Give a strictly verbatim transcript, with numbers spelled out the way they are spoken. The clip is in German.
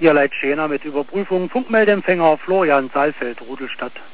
Ihr Leitschäner mit Überprüfung Funkmeldeempfänger Florian Saalfeld, Rudelstadt.